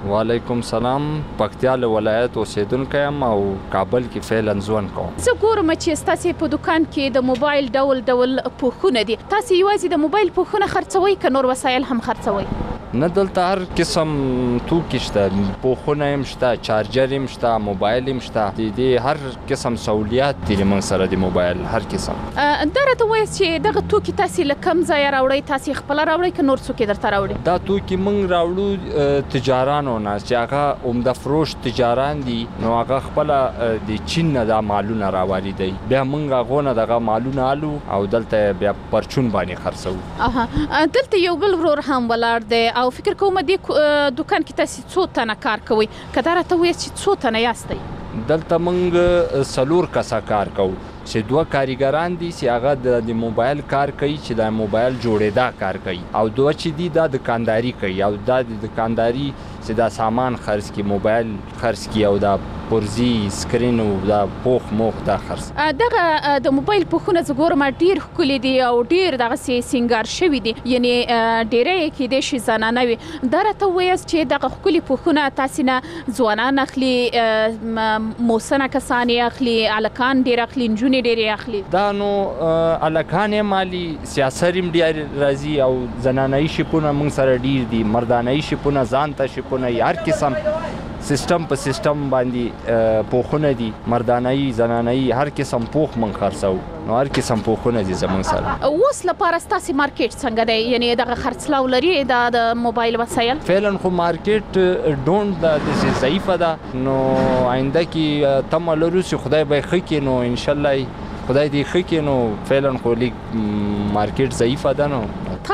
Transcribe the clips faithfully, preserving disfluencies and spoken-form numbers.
وعلیکم سلام. پکتیا له ولایت اوسیدونکی یم او کابل کې فعلا ژوند کوم. زه ګورم چې ستاسې په دکان کې د موبایل ډول ډول پوښونه دي. تاسې یوازې د موبایل پوښونه خرڅوئ که نور وسایل هم خرڅوئ؟ نه، دلته هر قسم توکي شته، پوښونه هم شته، چارجر هم شته، موبایل هم شته. د دې هر قسم سہولیات دي موږ سره د موبایل هر قسم. دا راته وایاست چې دغه توکي تاسې له کوم ځایه راوړئ؟ تاسې خپله راوړئ که نور څوک یې درته راوړي؟ دا توکي موږ راوړو تجارانو نه چې هغه عمده فروش تجاران دي، نو هغه خپله د چین نه دا مالونه راواردوي، بیا موږ هغو نه دغه مالونه الو او دلته بیا پرچون باندې خرڅوو. دلته یو بل ورور هم ولاړ دی او فکر کوم دې دکان کې تاسې څو تنه کار کوئ؟ که دا راته ووایاست چې څو تنه یاستئ؟ دلته موږ څلور کسه کار کوو چې دوه کاریګران دي چې هغه د موبایل کار کوي، چې د موبایل جوړېدا کار کوي، او دوه چې دي دا دکانداري کوي، او دا د دکانداري چې دا سامان خرڅ کړي، موبایل خرڅ کړي او دا پرزي سکرین او دا پوښ موخ دا خرڅ. دغه د موبایل پوښونه زه ګورم ډېر ښکلي دي او ډېر دغسې سینګار شوي دي، یعنې ډېری یې کیدای شي زنانه وي. دا راته ووایاست چې دغه ښکلي پوښونه تاسې نه ځوانان اخلي، موسنه کسان یې اخلي، هلکان ډېر اخلي، نجونې ډېرې اخلي؟ دا نو هلکان یې مالي، سیاسر هم ډېر راځي او زنانهیي شپونه موږ سره ډېر دي، مردانهیي شپونه، ځان ته شپونه، هر قسم سیستم په سیستم باندې پوښونه دي، مردانهیي، زنانهیي، هر قسم پوښ موږ خرڅوو، نو هر قسم پوښونه دي زموږ سره. اوس لپاره ستاسې مارکیټ څنګه دی؟ یعنې دغه خرڅلاو لري دا د موبایل وسایل؟ فعلا خو مارکیټ ډونټ ده، داسې ضعیفه ده، نو آینده کې تمه لرو چې خدای به یې ښه کړي، نو انشاءالله خدای دې ښه کړي، نو فعلا خو لیک مارکیټ ضعیفه ده. نو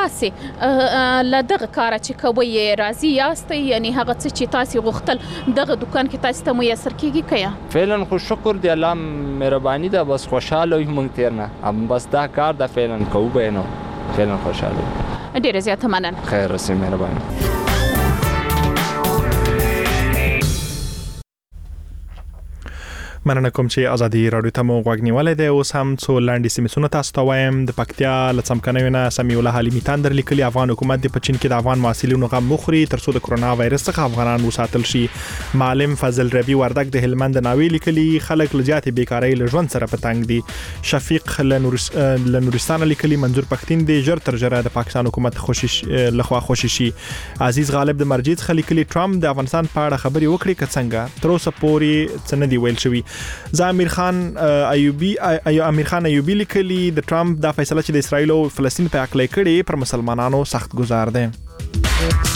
تاسې له دغه کاره چې کوئ راضي یاستئ؟ یعنې هغه څه چې تاسې غوښتل دغه دکان کې تاسې ته میسر کېږي که یا؟ فعلا خو شکر دی، الله مهرباني ده، بس خوشحاله وي موږ تېر نه، بس دا کار ده فعلا کوو به یې، نو فعلا خوشحاله وي. ډېره زیاته مننه. خیر رسې، مهرباني. مننه کوم چې ازادي راډیو ته مو غوږ نیولی دی. اوس هم څو لاندې سیمسونه تاسو ته وایم. د پکتیا له څمکنیو نه سمیع الله حلیمي تاندر لیکلي افغان حکومت د په چین کې د افغان محصلینو غم مخوري ترڅو د کرونا وایرس څخه افغانان وساتل شي. معلم فضل ربی وردک د هلمند ناوی لیکلي خلک له زیاتې بیکارۍ له ژوند سره په تنګ دي. شفیق له نورستان لیکلي منظور پښتين د ژر تر ژره د پاکستان حکومت خوشي لخوا خوشي شي. عزیز غالب د مرجید څخه لیکلي ټرمپ د افغانستان په اړه خبرې وکړي که څنګه تر اوسه پورې څه نه دی ویل شوي. زه امیر خان ایوبی امیر خان ایوبی لیکلي د ټرمپ دا فیصله چې د اسرائیل او فلسطین په حق لري کړي پر مسلمانانو سخت گزار ده.